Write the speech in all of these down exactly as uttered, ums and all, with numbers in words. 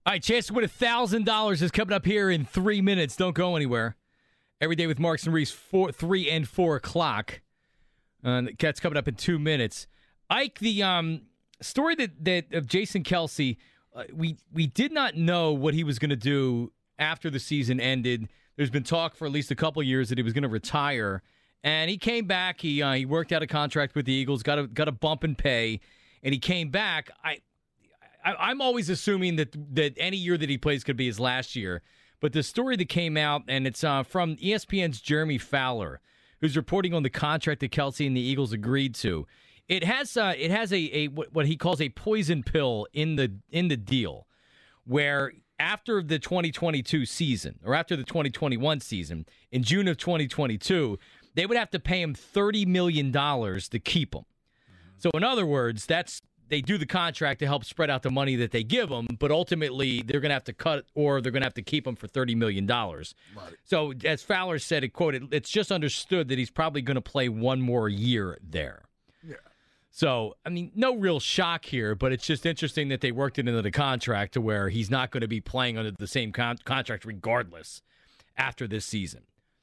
All right, chance to win one thousand dollars is coming up here in three minutes. Don't go anywhere. Every day with Marks and Reese, four, three and four o'clock. Uh, that's coming up in two minutes. Ike, the um, story that, that of Jason Kelce, uh, we, we did not know what he was going to do after the season ended. There's been talk for at least a couple of years that he was going to retire. And he came back. He uh, he worked out a contract with the Eagles, got a, got a bump in pay, and he came back. I... I, I'm always assuming that that any year that he plays could be his last year. But the story that came out, and it's uh, from E S P N's Jeremy Fowler, who's reporting on the contract that Kelce and the Eagles agreed to. It has uh, it has a, a what he calls a poison pill in the in the deal, where after the twenty twenty-two season or after the twenty twenty-one season, in June of twenty twenty-two, they would have to pay him thirty million dollars to keep him. Mm-hmm. So in other words, that's they do the contract to help spread out the money that they give them, but ultimately they're going to have to cut or they're going to have to keep him for thirty million dollars. Right. So as Fowler said, it quote, it's just understood that he's probably going to play one more year there. Yeah. So, I mean, no real shock here, but it's just interesting that they worked it into the contract to where he's not going to be playing under the same con- contract regardless after this season.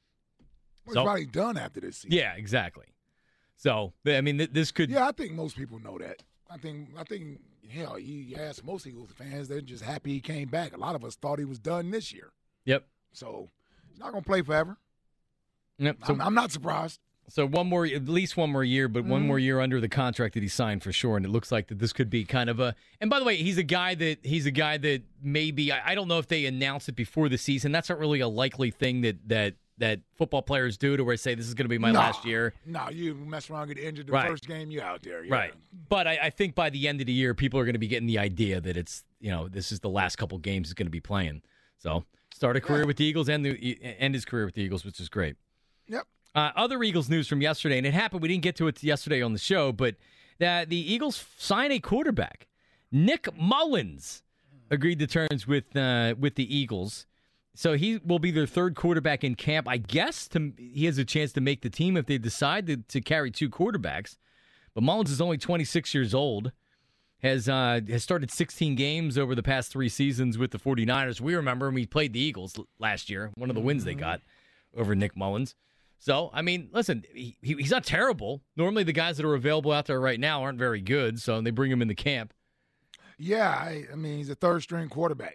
Well, so, it's probably done after this season. Yeah, exactly. So, I mean, th- this could... Yeah, I think most people know that. I think, I think, hell, you ask most Eagles fans, they're just happy he came back. A lot of us thought he was done this year. Yep. So he's not going to play forever. Yep. So, I'm, I'm not surprised. So one more, at least one more year, but mm-hmm. one more year under the contract that he signed for sure. And it looks like that this could be kind of a. And by the way, he's a guy that he's a guy that maybe I, I don't know if they announce it before the season. That's not really a likely thing that that. that football players do to where they say this is going to be my no, last year. No, you mess around, get injured the right. first game, you out there. Yeah. Right. But I, I think by the end of the year, people are going to be getting the idea that it's, you know, this is the last couple games he's going to be playing. So start a career yeah. with the Eagles and the, end his career with the Eagles, which is great. Yep. Uh, other Eagles news from yesterday, and it happened, we didn't get to it yesterday on the show, but that the Eagles sign a quarterback. Nick Mullins agreed to terms with uh, with the Eagles. So he will be their third quarterback in camp. I guess to, he has a chance to make the team if they decide to, to carry two quarterbacks. But Mullins is only twenty-six years old, has uh, has started sixteen games over the past three seasons with the 49ers. We remember him, he played the Eagles last year, one of the wins they got over Nick Mullins. So, I mean, listen, he, he's not terrible. Normally the guys that are available out there right now aren't very good, so they bring him into camp. Yeah, I, I mean, he's a third-string quarterback.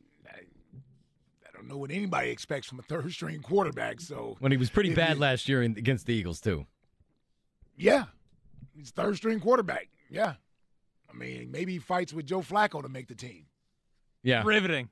I don't know what anybody expects from a third-string quarterback. So when he was pretty bad he, last year in, against the Eagles, too. Yeah, he's a third-string quarterback. Yeah. I mean, maybe he fights with Joe Flacco to make the team. Yeah. Riveting.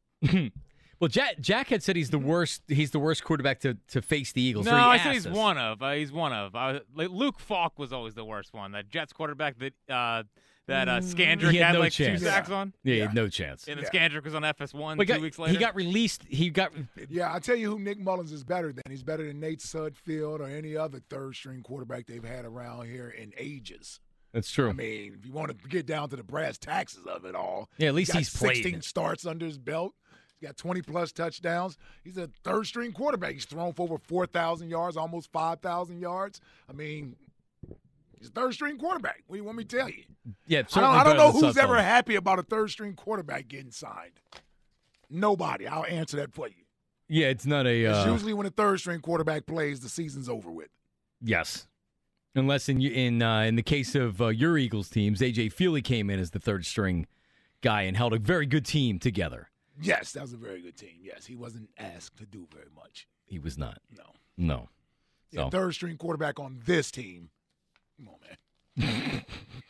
Well, Jack, Jack had said he's the worst. He's the worst quarterback to, to face the Eagles. No, so I said he's us. one of. Uh, he's one of. Uh, like Luke Falk was always the worst one. That Jets quarterback that uh, that uh, Scandrick he had, had no like chance. two sacks yeah. on. Yeah, he yeah. had no chance. And then yeah. Scandrick was on F S one well, two got, weeks later. He got released. He got. Yeah, I'll tell you who Nick Mullins is better than. He's better than Nate Sudfeld or any other third-string quarterback they've had around here in ages. That's true. I mean, if you want to get down to the brass taxes of it all. Yeah, at least he's, he's got played. sixteen starts under his belt. He's got twenty-plus touchdowns. He's a third-string quarterback. He's thrown for over four thousand yards, almost five thousand yards. I mean, he's a third-string quarterback. What do you want me to tell you? Yeah, I don't, I don't know who's ever happy about a third-string quarterback getting signed. Nobody. I'll answer that for you. Yeah, it's not a. It's uh, usually when a third-string quarterback plays, the season's over with. Yes. Unless in in uh, in the case of uh, your Eagles teams, A J Feely came in as the third string guy and held a very good team together. Yes, that was a very good team. Yes, he wasn't asked to do very much. He was not. No. No. Yeah, so. third string quarterback on this team. Come on, man.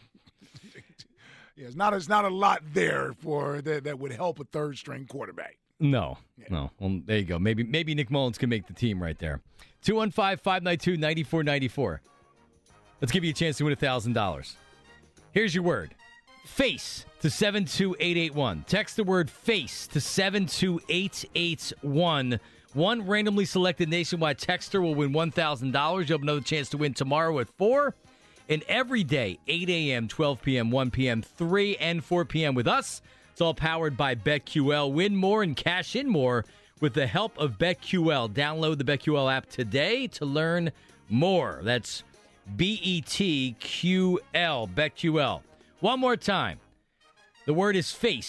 yeah, it's not it's not a lot there for that that would help a third string quarterback. No, yeah. no. Well, there you go. Maybe maybe Nick Mullins can make the team right there. two one five, five nine two, nine four nine four. Let's give you a chance to win one thousand dollars. Here's your word. Face to seven two eight eight one. Text the word face to seven two eight eight one. One randomly selected nationwide texter will win one thousand dollars. You'll have another chance to win tomorrow at four. And every day, eight a.m., twelve p.m., one p.m., three and four p.m. with us. It's all powered by BetQL. Win more and cash in more with the help of BetQL. Download the BetQL app today to learn more. That's B E T Q L, BetQL. One more time. The word is face to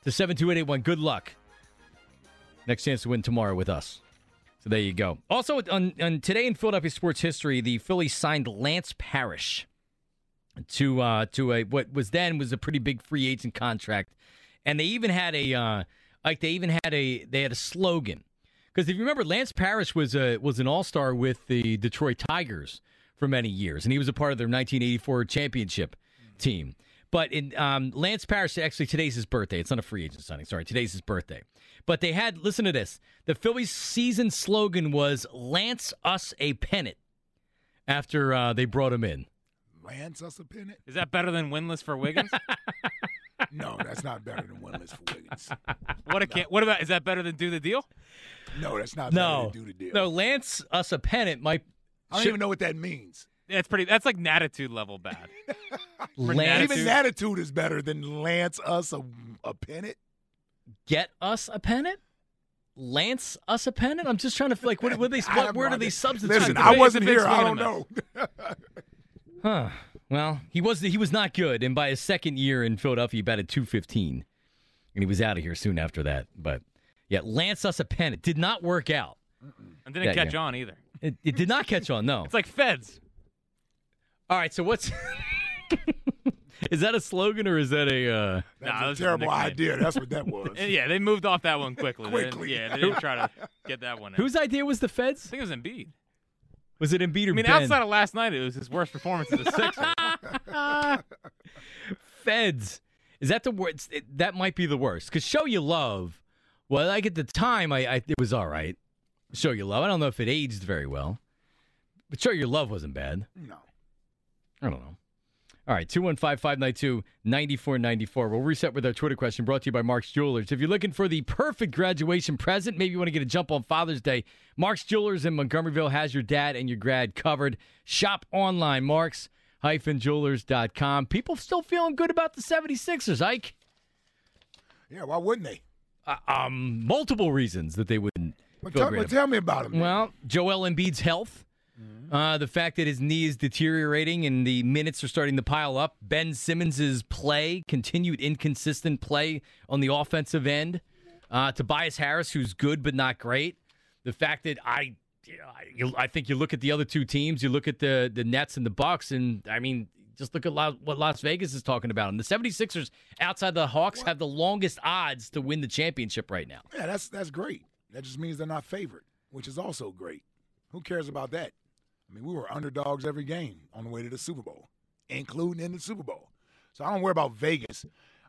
to seven two eight eight one. Good luck. Next chance to win tomorrow with us. So there you go. Also, on, on today in Philadelphia sports history, the Phillies signed Lance Parrish to uh, to a what was then was a pretty big free agent contract, and they even had a uh, like they even had a they had a slogan, because if you remember, Lance Parrish was a was an all-star with the Detroit Tigers for many years, and he was a part of their nineteen eighty-four championship team. But in um, Lance Parrish, actually today's his birthday. It's not a free agent signing. Sorry, today's his birthday. But they had, listen to this. The Phillies season slogan was "Lance us a pennant" after uh, they brought him in. Lance us a pennant? Is that better than winless for Wiggins? No, that's not better than winless for Wiggins. What a can- What about, is that better than do the deal? No, that's not No, better than do the deal. no, Lance us a pennant might. I don't should- even know what that means. That's pretty. That's like Natitude level bad. Lance Even attitude is better than Lance us a, a pennant. get us a pennant. Lance us a pennant. I'm just trying to like what, what they I what have word no are they idea. substituting? Listen, It's a I big- wasn't it's a big here. I swing don't and know. Huh. Well, he was he was not good, and by his second year in Philadelphia, he batted two fifteen, and he was out of here soon after that. But yeah, Lance us a pennant did not work out. And didn't Yeah, catch yeah. on either. It, it did not catch on. No. It's like Feds. All right. So what's is that a slogan or is that a? Uh... That's Nah, that a was just a terrible nickname. idea. That's what that was. And yeah, they moved off that one quickly. They didn't- Quickly. yeah, they didn't try to get that one in. Whose idea was the I Feds? think it was Embiid. Was it Embiid or I mean, Ben? outside of last night, it was his worst performance as a Sixer. Feds. Is that the worst? That might be the worst. Because Show You Love, well, like at the time, I, I it was all right. Show You Love. I don't know if it aged very well, but Show Your Love wasn't bad. No. I don't know. All right, two one five, five nine two, nine four nine four. We'll reset with our Twitter question brought to you by Mark's Jewelers. If you're looking for the perfect graduation present, maybe you want to get a jump on Father's Day, Mark's Jewelers in Montgomeryville has your dad and your grad covered. Shop online, marks dash jewelers dot com. People still feeling good about the seventy-sixers, Ike. Yeah, why wouldn't they? Uh, um, multiple reasons that they wouldn't Well, feel tell, great well, about. tell me about him. Well, Joel Embiid's health. Uh, the fact that his knee is deteriorating and the minutes are starting to pile up. Ben Simmons' play, continued inconsistent play on the offensive end. Uh, Tobias Harris, who's good but not great. The fact that I, you- I think you look at the other two teams, you look at the the Nets and the Bucks, and I mean, just look at La- what Las Vegas is talking about. And the seventy-sixers, outside the Hawks, have the longest odds to win the championship right now. Yeah, that's that's great. That just means they're not favored, which is also great. Who cares about that? I mean, we were underdogs every game on the way to the Super Bowl, including in the Super Bowl. So I don't worry about Vegas.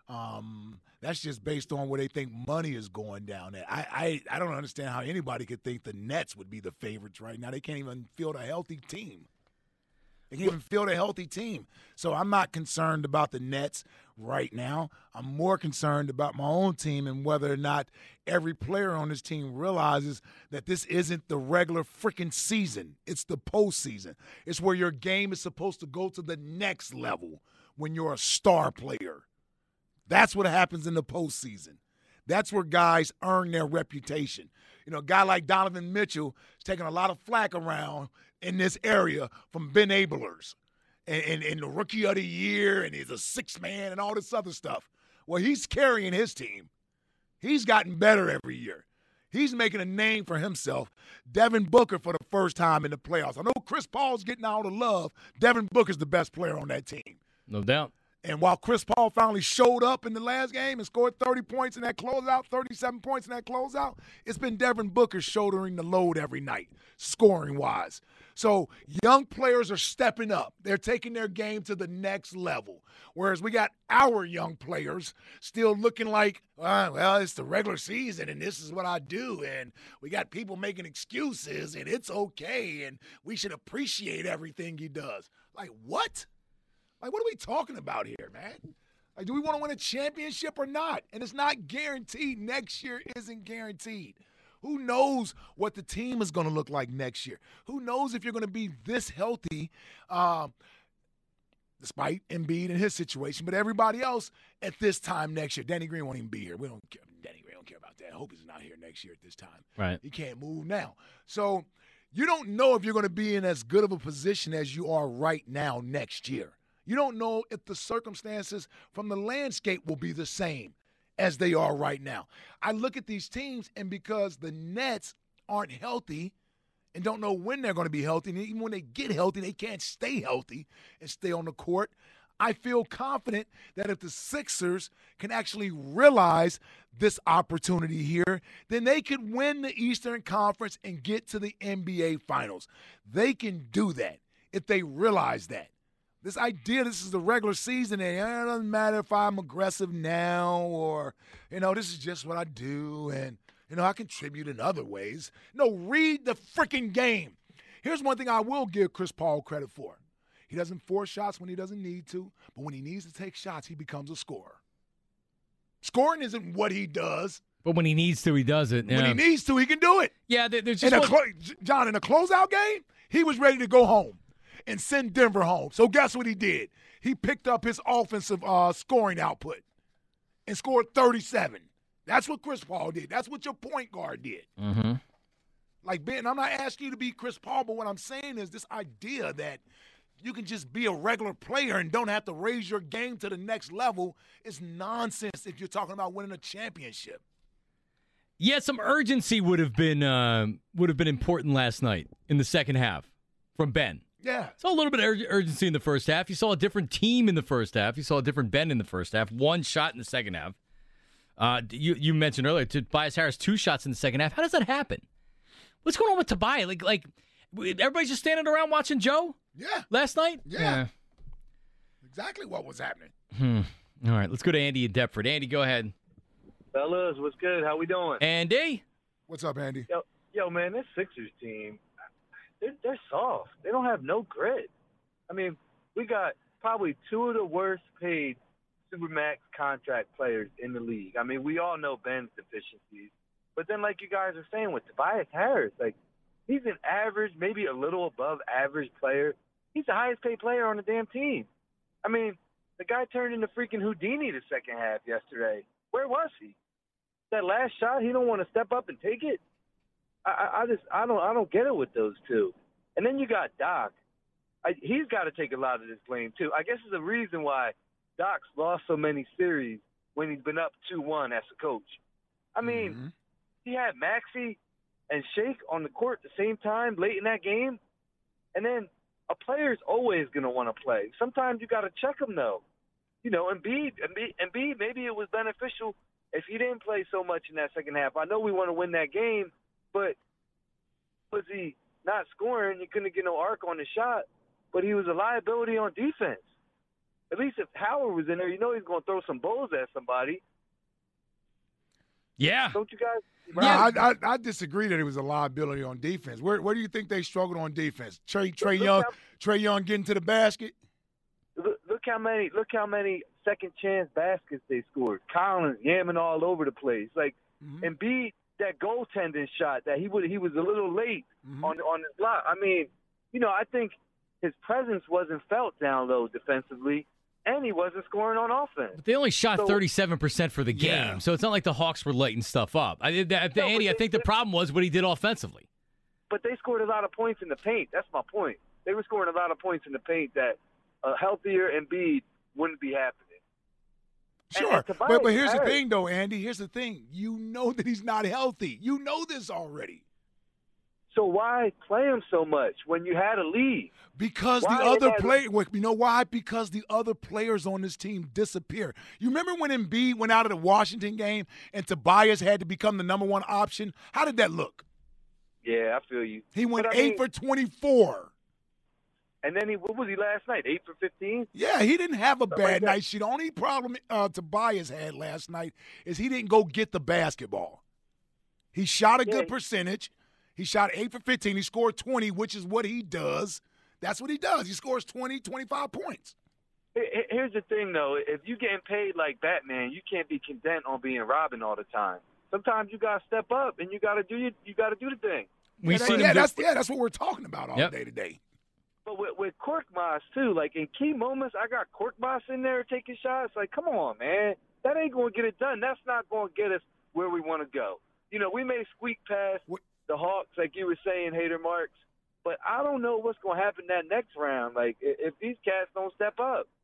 Um, that's just based on where they think money is going down at. I, I, I don't understand how anybody could think the Nets would be the favorites right now. They can't even field a healthy team. They can't even field a healthy team. So I'm not concerned about the Nets right now. I'm more concerned about my own team and whether or not every player on this team realizes that this isn't the regular freaking season. It's the postseason. It's where your game is supposed to go to the next level when you're a star player. That's what happens in the postseason. That's where guys earn their reputation. You know, a guy like Donovan Mitchell is taking a lot of flack around in this area from Ben Ablers and, and, and the rookie of the year, and he's a six man and all this other stuff. Well, he's carrying his team. He's gotten better every year. He's making a name for himself. Devin Booker for the first time in the playoffs. I know Chris Paul's getting all the love. Devin Booker's the best player on that team. No doubt. And while Chris Paul finally showed up in the last game and scored thirty points in that closeout, thirty-seven points in that closeout, it's been Devin Booker shouldering the load every night, scoring-wise. So young players are stepping up. They're taking their game to the next level. Whereas we got our young players still looking like, uh, well, it's the regular season and this is what I do. And we got people making excuses and it's okay and we should appreciate everything he does. Like, what? Like, what are we talking about here, man? Like, do we want to win a championship or not? And it's not guaranteed. Next year isn't guaranteed. Who knows what the team is going to look like next year? Who knows if you're going to be this healthy, um, despite Embiid and his situation, but everybody else at this time next year. Danny Green won't even be here. We don't care. Danny Green don't care about that. I hope he's not here next year at this time. Right. He can't move now. So you don't know if you're going to be in as good of a position as you are right now next year. You don't know if the circumstances from the landscape will be the same as they are right now. I look at these teams, and because the Nets aren't healthy and don't know when they're going to be healthy, and even when they get healthy, they can't stay healthy and stay on the court, I feel confident that if the Sixers can actually realize this opportunity here, then they could win the Eastern Conference and get to the N B A Finals. They can do that if they realize that. This idea, this is the regular season, and it doesn't matter if I'm aggressive now or, you know, this is just what I do, and, you know, I contribute in other ways. No, read the freaking game. Here's one thing I will give Chris Paul credit for. He doesn't force shots when he doesn't need to, but when he needs to take shots, he becomes a scorer. Scoring isn't what he does. But when he needs to, he does it. Yeah. When he needs to, he can do it. Yeah, there, there's In just a clo- John, in a closeout game, he was ready to go home and send Denver home. So guess what he did? He picked up his offensive uh, scoring output and scored thirty-seven. That's what Chris Paul did. That's what your point guard did. Mm-hmm. Like, Ben, I'm not asking you to be Chris Paul, but what I'm saying is this idea that you can just be a regular player and don't have to raise your game to the next level is nonsense if you're talking about winning a championship. Yeah, some urgency would have been uh, would have been important last night in the second half from Ben. Yeah. Saw a little bit of ur- urgency in the first half. You saw a different team in the first half. You saw a different Ben in the first half. One shot in the second half. Uh, you you mentioned earlier Tobias Harris two shots in the second half. How does that happen? What's going on with Tobias? Like like everybody's just standing around watching Joe? Yeah. Last night? Yeah. yeah. Exactly what was happening. Hmm. All right, let's go to Andy in Deptford. Andy, go ahead. Fellas, what's good? How we doing? Andy? What's up, Andy? Yo, yo, man, this Sixers team, they're, they're soft. They don't have no grit. I mean, we got probably two of the worst paid Supermax contract players in the league. I mean, we all know Ben's deficiencies. But then, like you guys are saying, with Tobias Harris, like, he's an average, maybe a little above average player. He's the highest paid player on the damn team. I mean, the guy turned into freaking Houdini the second half yesterday. Where was he? That last shot, he don't want to step up and take it. I, I, I just, I don't, I don't get it with those two. And then you got Doc. I, he's got to take a lot of this blame too. I guess it's the reason why Doc's lost so many series when he's been up two one as a coach. I mean, Mm-hmm. he had Maxey and Shake on the court at the same time late in that game, and then a player's always going to want to play. Sometimes you got to check him though. You know, Embiid, Embiid, Embiid, maybe it was beneficial if he didn't play so much in that second half. I know we want to win that game, but was he not scoring? He couldn't get no arc on the shot, but he was a liability on defense. At least if Howard was in there, you know he's going to throw some bows at somebody. Yeah. Don't you guys? No, I, I, I disagree that it was a liability on defense. Where where do you think they struggled on defense? Trey Trey Look Young how- Trey Young getting to the basket? Look, look how many look how many second chance baskets they scored. Collins yamming all over the place. Like Mhm. Embiid, that goaltending shot that he would he was a little late Mhm. on on his block. I mean, you know, I think his presence wasn't felt down low defensively, and he wasn't scoring on offense. But they only shot So- thirty-seven percent for the game, Yeah. so it's not like the Hawks were lighting stuff up. I, that, No, but Andy, I they- think the they- problem was what he did offensively. But they scored a lot of points in the paint. That's my point. They were scoring a lot of points in the paint that a healthier Embiid wouldn't be happening. And- Sure, and Tobias but but here's the Harris- thing, though, Andy. Here's the thing. You know that he's not healthy. You know this already. So why play him so much when you had a lead? Because Why the they other had- play, well, you know why? Because the other players on this team disappear. You remember when Embiid went out of the Washington game and Tobias had to become the number one option? How did that look? Yeah, I feel you. He went But I eight mean- for twenty-four. And then he, what was he last night? Eight for fifteen. Yeah, he didn't have a Something bad like that. night. See, the only problem uh, Tobias had last night is he didn't go get the basketball. He shot a Yeah, good he- percentage. He shot eight for fifteen. He scored twenty, which is what he does. That's what he does. He scores twenty, twenty-five points. Here- here- Here's the thing, though. If you're getting paid like Batman, you can't be content on being Robin all the time. Sometimes you gotta step up and you gotta do your, you gotta do the thing. We've yeah, seen that- yeah, him do- that's yeah, that's what we're talking about all Yep. day today. But with, with Korkmaz, too, like in key moments, I got Korkmaz in there taking shots. Like, come on, man. That ain't going to get it done. That's not going to get us where we want to go. You know, we may squeak past What- the Hawks, like you were saying, Hater Marks, but I don't know what's going to happen that next round. Like, i- if these cats don't step up.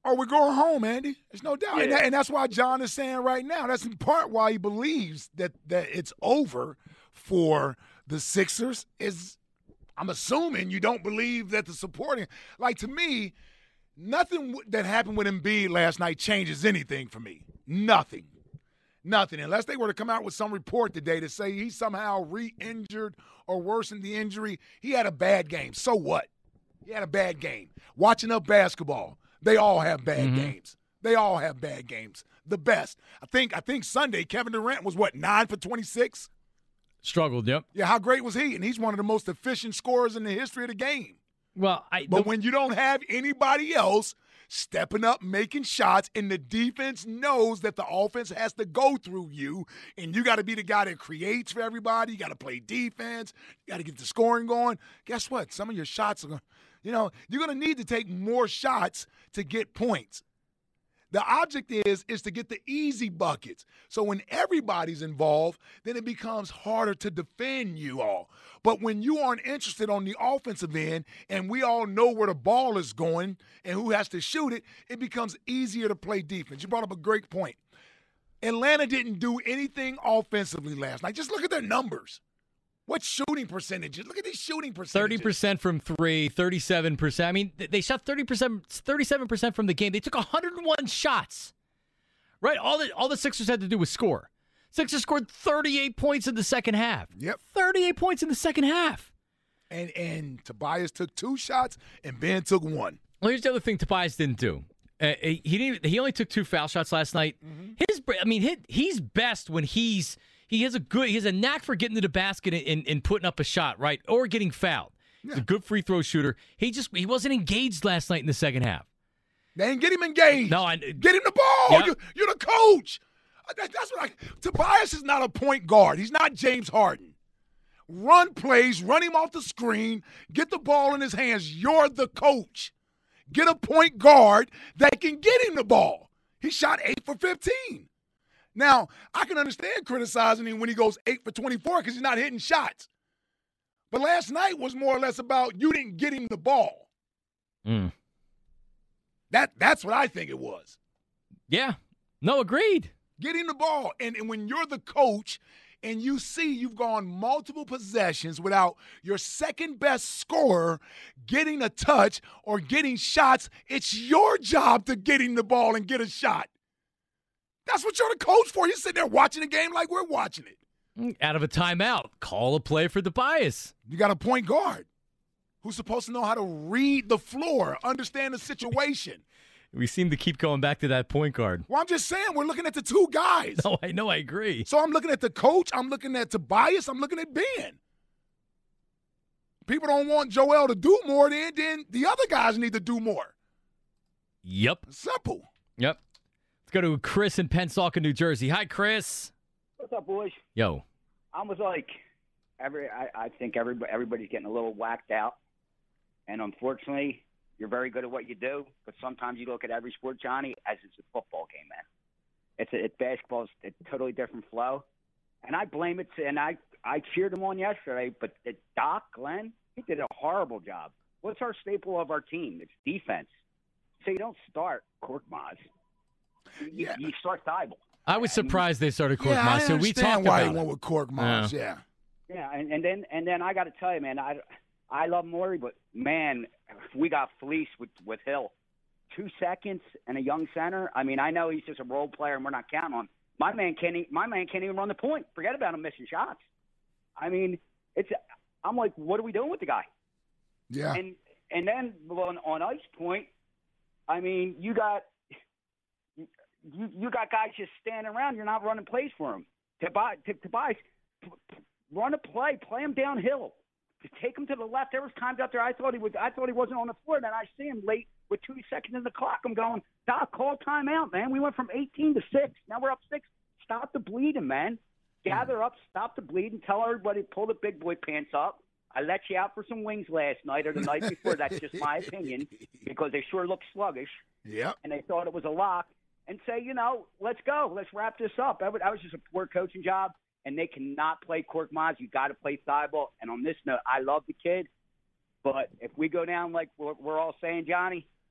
or we're going home, Andy. There's no doubt. Yeah. And, that, and that's why John is saying right now, that's in part why he believes that, that it's over for the Sixers. Is I'm assuming you don't believe that the supporting – like, to me, nothing that happened with Embiid last night changes anything for me. Nothing. Nothing. Unless they were to come out with some report today to say he somehow re-injured or worsened the injury. He had a bad game. So what? He had a bad game. Watching up basketball, they all have bad mm-hmm. games. They all have bad games. The best. I think I think Sunday, Kevin Durant was, what, nine for twenty-six? Struggled, yep. Yeah, how great was he? And he's one of the most efficient scorers in the history of the game. Well, I, But the, when you don't have anybody else stepping up, making shots, and the defense knows that the offense has to go through you, and you got to be the guy that creates for everybody. You got to play defense. You got to get the scoring going. Guess what? Some of your shots are, you know, you're going to need to take more shots to get points. The object is is to get the easy buckets. So when everybody's involved, then it becomes harder to defend you all. But when you aren't interested on the offensive end and we all know where the ball is going and who has to shoot it, it becomes easier to play defense. You brought up a great point. Atlanta didn't do anything offensively last night. Just look at their numbers. What shooting percentages? Look at these shooting percentages. thirty percent from three, thirty-seven percent. I mean, they shot thirty percent, thirty-seven percent from the game. They took one hundred one shots, right? All the, all the Sixers had to do was score. Sixers scored thirty-eight points in the second half. Yep. thirty-eight points in the second half. And and Tobias took two shots, and Ben took one. Well, here's the other thing Tobias didn't do. Uh, he didn't. He only took two foul shots last night. Mm-hmm. His, I mean, his, he's best when he's he has a good he has a knack for getting to the basket and, and, and putting up a shot, right, or getting fouled. Yeah. He's a good free throw shooter. He just he wasn't engaged last night in the second half. They didn't get him engaged. No, I, get him the ball. Yep. You're, you're the coach. That, that's what I. Tobias is not a point guard. He's not James Harden. Run plays, run him off the screen, get the ball in his hands. You're the coach. Get a point guard that can get him the ball. He shot eight for fifteen. Now, I can understand criticizing him when he goes eight for twenty-four because he's not hitting shots. But last night was more or less about you didn't get him the ball. Mm. That That's what I think it was. Yeah. No, agreed. Get him the ball. And, and when you're the coach and you see you've gone multiple possessions without your second best scorer getting a touch or getting shots, it's your job to get him the ball and get a shot. That's what you're the coach for. You're sitting there watching the game like we're watching it. Out of a timeout, call a play for Tobias. You got a point guard who's supposed to know how to read the floor, understand the situation. We seem to keep going back to that point guard. Well, I'm just saying, we're looking at the two guys. No, I know, I agree. So I'm looking at the coach, I'm looking at Tobias, I'm looking at Ben. People don't want Joel to do more, then, then the other guys need to do more. Yep. Simple. Yep. Let's go to Chris in Pensacola, New Jersey. Hi, Chris. What's up, boys? Yo. I was like, every I, I think everybody, everybody's getting a little whacked out. And unfortunately, you're very good at what you do, but sometimes you look at every sport, Johnny, as it's a football game, man. It's a, it, basketball's a totally different flow. And I blame it, to, and I, I cheered him on yesterday, but the Doc, Glenn, he did a horrible job. What's our staple of our team? It's defense. So you don't start Korkmaz. You, yeah. you start Thibault. I was surprised they started Korkmaz. Yeah, I so we talked why about he went with Korkmaz, yeah. Yeah, yeah and, and then and then I got to tell you, man, I, I love Morey, but, man, we got fleeced with, with Hill. Two seconds and a young center. I mean, I know he's just a role player and we're not counting on him. My man can't, my man can't even run the point. Forget about him missing shots. I mean, it's. I'm like, what are we doing with the guy? Yeah. And and then on, on Ice Point, I mean, you got you you got guys just standing around. You're not running plays for him. Tobias, Tobias, run a play, play him downhill, take him to the left. There was times out there I thought he would. I thought he wasn't on the floor. Then I see him late with two seconds in the clock. I'm going, Doc, call timeout, man. We went from eighteen to six. Now we're up six. Stop the bleeding, man. Gather up, stop the bleeding. Tell everybody, pull the big boy pants up. I let you out for some wings last night or the night before. That's just my opinion because they sure look sluggish. Yeah. And they thought it was a lock. And say, you know, let's go. Let's wrap this up. That was just a poor coaching job, and they cannot play Korkmaz. You got to play Thibault. And on this note, I love the kid, but if we go down like we're, we're all saying, Johnny,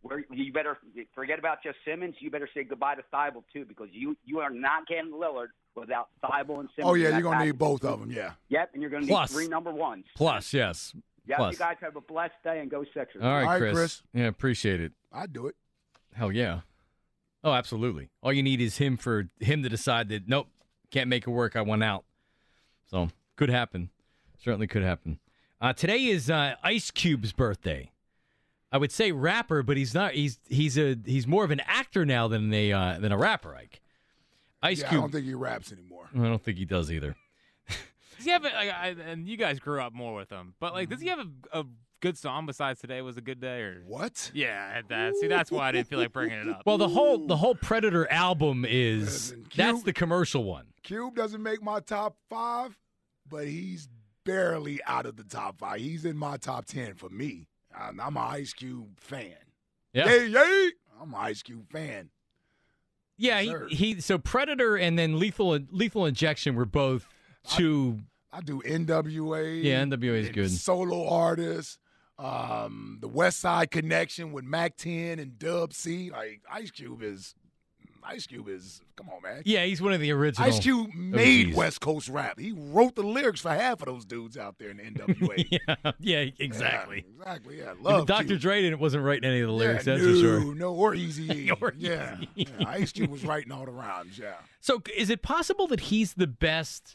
Where you better forget about just Simmons. You better say goodbye to Thibault too, because you you are not getting Lillard without Thibault and Simmons. Oh yeah, in that you're gonna package. need both of them. Yeah. Yep, and you're gonna need Plus. three number ones. Plus, yes. Yep, Plus. you guys have a blessed day and go Sixers. All right, All right, Chris. Chris. Yeah, appreciate it. I'd do it. Hell yeah. Oh, absolutely. All you need is him for him to decide that, nope, can't make it work. I want out. So, could happen. Certainly could happen. Uh, today is uh, Ice Cube's birthday. I would say rapper, but he's not. He's he's a he's more of an actor now than a uh, than a rapper. Ike. Ice Yeah, Cube. I don't think he raps anymore. I don't think he does either. Does he have a, like, I, and you guys grew up more with him, but like, does he have a, a good song besides "Today Was a Good Day"? Or What? yeah, that, see, that's why I didn't feel like bringing it up. Well, the whole the whole Predator album is Listen, that's Cube- the commercial one. Cube doesn't make my top five, but he's barely out of the top five. He's in my top ten for me. I'm, I'm an Ice Cube fan. Yeah. Yay, yay! I'm an Ice Cube fan. Yeah, Yes, he, sir. he so Predator and then Lethal Lethal Injection were both two. I do N W A. Yeah, N W A is and good. Solo artists. Um, the West Side Connection with Mac ten and Dub C. Like Ice Cube is, Ice Cube is. Come on, man. Yeah, he's one of the original. Ice Cube made Gs. West Coast rap. He wrote the lyrics for half of those dudes out there in the N W A. yeah, yeah, exactly. Yeah, exactly. Yeah, Even love Doctor Cube. Dre didn't wasn't writing any of the lyrics. Yeah, that's no, for sure. No, or Easy. Or yeah, Eazy-E. yeah. Ice Cube was writing all the rhymes. Yeah. So, is it possible that he's the best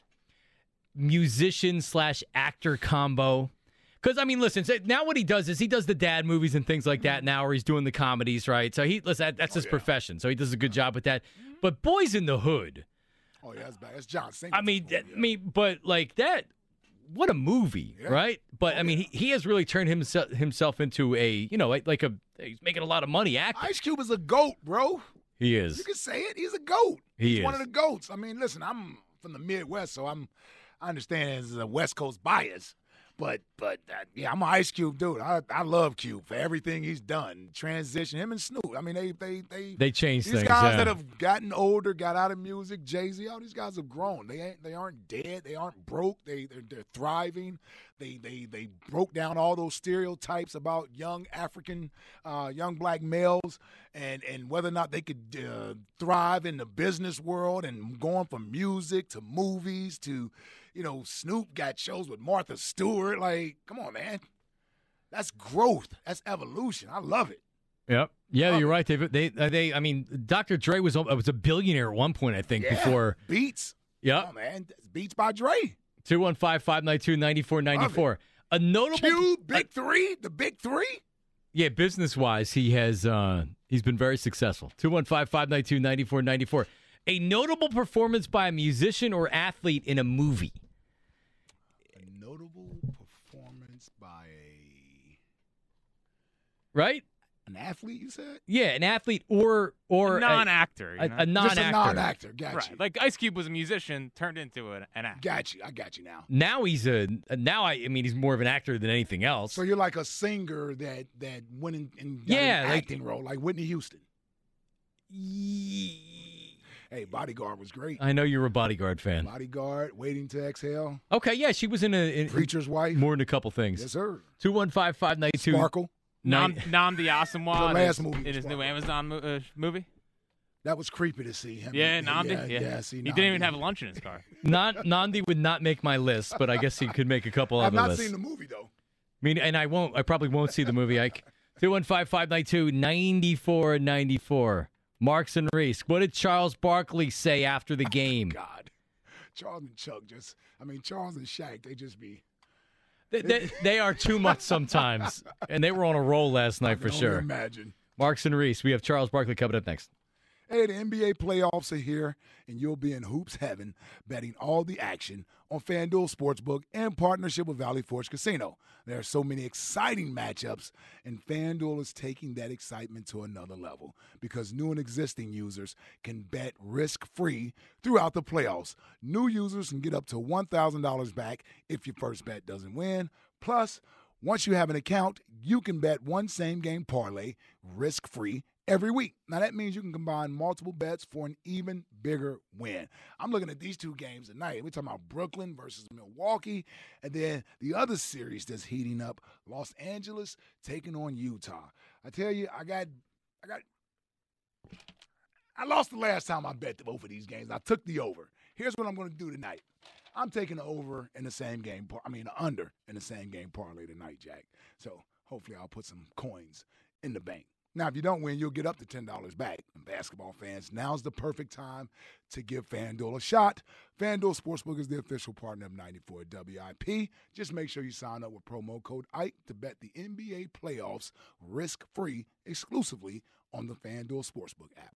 musician slash actor combo? Because I mean, listen. So now what he does is he does the dad movies and things like that now, where he's doing the comedies, right? So he listen, that, that's his yeah. profession. So he does a good job with that. But Boys in the Hood. Oh yeah, that's bad. That's John Singleton. I mean, for him, I mean, but like that. What a movie, Yeah. right? But Oh, I mean, yeah. he, he has really turned himself himself into a you know like, like a he's making a lot of money acting. Ice Cube is a goat, bro. He You is. can say it. He's a goat. He He's is. one of the goats. I mean, listen, I'm from the Midwest, so I'm I understand there's a West Coast bias. But but uh, yeah, I'm an Ice Cube dude. I I love Cube for everything he's done. Transition, him and Snoop. I mean, they they they They changed these things. guys yeah. that have gotten older, got out of music, Jay-Z, all these guys have grown. They ain't they aren't dead. They aren't broke. They they're, they're thriving. They they they broke down all those stereotypes about young African, uh, young black males, and and whether or not they could uh, thrive in the business world, and going from music to movies to, you know, Snoop got shows with Martha Stewart. Like, come on, man, that's growth. That's evolution. I love it. Yep. Yeah, Love you're it. right. They, they, uh, they. I mean, Doctor Dre was was a billionaire at one point, I think. Yeah. Before. Beats. Yep. Oh man, that's Beats by Dre. Two one five five nine two ninety four ninety four. A notable. Cube, Big Three, the Big Three. Yeah, business wise, he has. Uh, he's been very successful. Two one five five nine two ninety four ninety four. A notable performance by a musician or athlete in a movie. A notable performance by a Right. an athlete. You said Yeah, an athlete or or a non-actor. You a, know? a, a non-actor. just a non-actor. Got right. you. Like Ice Cube was a musician turned into an, an actor. Got you. I got you now. Now he's a now I, I mean he's more of an actor than anything else. So you're like a singer that that went in and got Yeah, an like- acting role, like Whitney Houston. Hey, Bodyguard was great. I know you're a Bodyguard fan. Bodyguard, Waiting to Exhale, Okay, yeah, she was in a in, Preacher's Wife. more than a couple things. Yes, sir. Two one five five nine two. Sparkle. Nam, Nam the Asamoah The in last his, movie in was his new Sparkle. Amazon mo- uh, movie. That was creepy to see him. Yeah, Namdi. Yeah, Yeah, yeah, see, he didn't even Namdi. have lunch in his car. Not Nandi would not make my list, but I guess he could make a couple I've other not lists. seen the movie though. I mean, and I won't. I probably won't see the movie. Ike. Two one five five nine two ninety four ninety four. Marks and Reese. What did Charles Barkley say after the game? God, Charles and Chuck just. I mean, Charles and Shaq. They just be. They, they, they are too much sometimes, and they were on a roll last night for I can sure. only Imagine. Marks and Reese. We have Charles Barkley coming up next. Hey, the N B A playoffs are here, and you'll be in hoops heaven betting all the action on FanDuel Sportsbook in partnership with Valley Forge Casino. There are so many exciting matchups, and FanDuel is taking that excitement to another level because new and existing users can bet risk-free throughout the playoffs. New users can get up to one thousand dollars back if your first bet doesn't win. Plus, once you have an account, you can bet one same-game parlay risk-free every week. Now, that means you can combine multiple bets for an even bigger win. I'm looking at these two games tonight. We're talking about Brooklyn versus Milwaukee, and then the other series that's heating up, Los Angeles taking on Utah. I tell you, I got, I got, I lost the last time I bet both of these games. I took the over. Here's what I'm going to do tonight. I'm taking the over in the same game. Par- I mean, the under in the same game parlay tonight, Jack. So hopefully I'll put some coins in the bank. Now, if you don't win, you'll get up to ten dollars back. And basketball fans, now's the perfect time to give FanDuel a shot. FanDuel Sportsbook is the official partner of ninety-four W I P. Just make sure you sign up with promo code Ike to bet the N B A playoffs risk-free exclusively on the FanDuel Sportsbook app.